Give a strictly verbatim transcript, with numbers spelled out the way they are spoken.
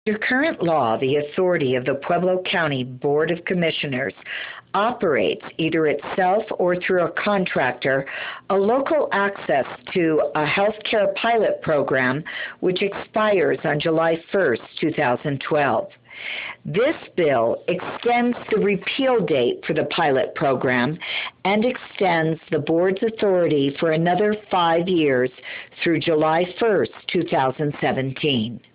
Under current law, the authority of the Pueblo County Board of Commissioners operates, either itself or through a contractor, a local access to a healthcare pilot program which expires on July first, two thousand twelve. This bill extends the repeal date for the pilot program and extends the board's authority for another five years through July first, two thousand seventeen.